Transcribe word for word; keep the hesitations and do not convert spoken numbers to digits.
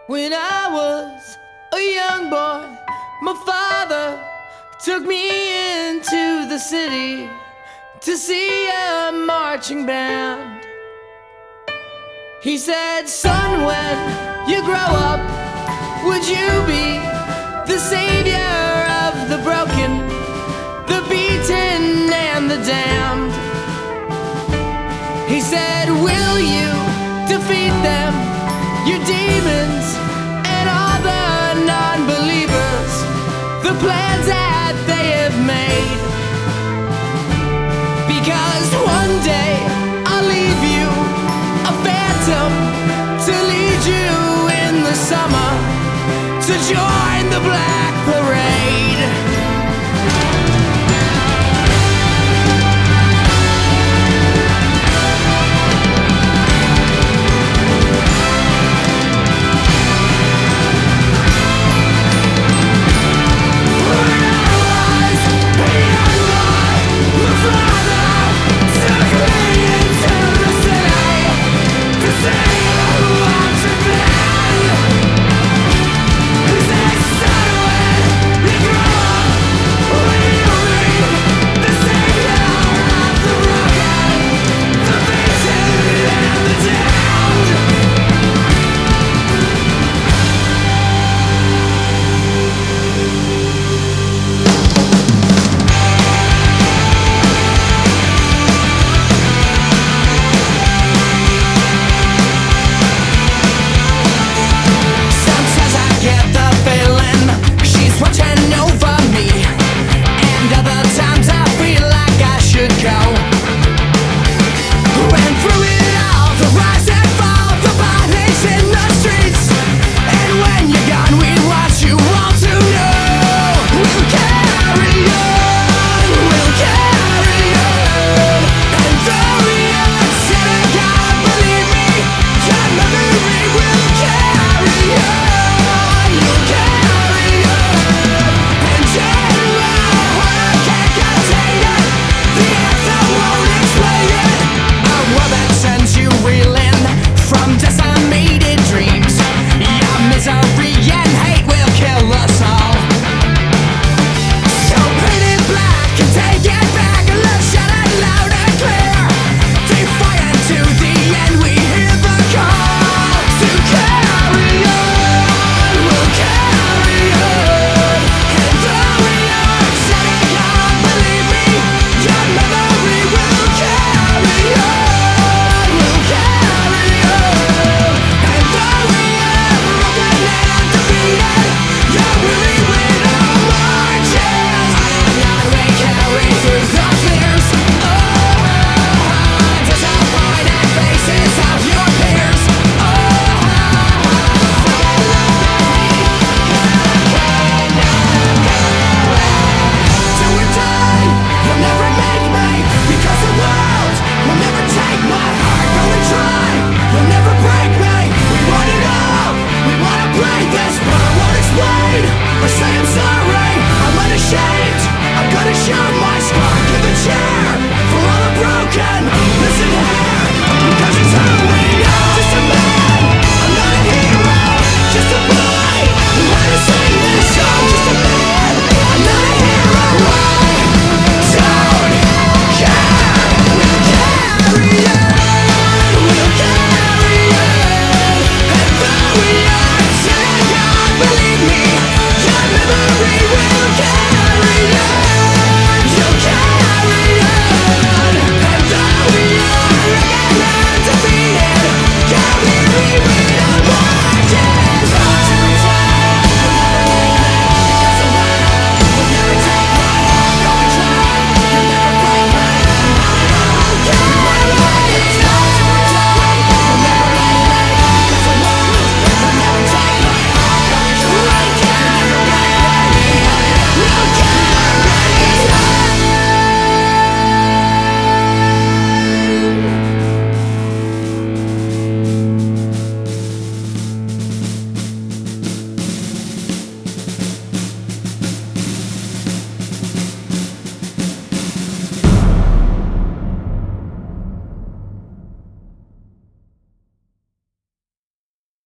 When I was a young boy, my father took me into the city to see a marching band. He said, "Son, when you grow up, would you be the savior of the broken, the beaten and the damned?" He said, "Will you defeat them, your demons and all the non-believers, the plans that they have made? Because one day I'll leave you a phantom to lead you in the summer to join the Black Parade." Say I'm sorry, I'm unashamed. I'm gonna show my scar to the chair.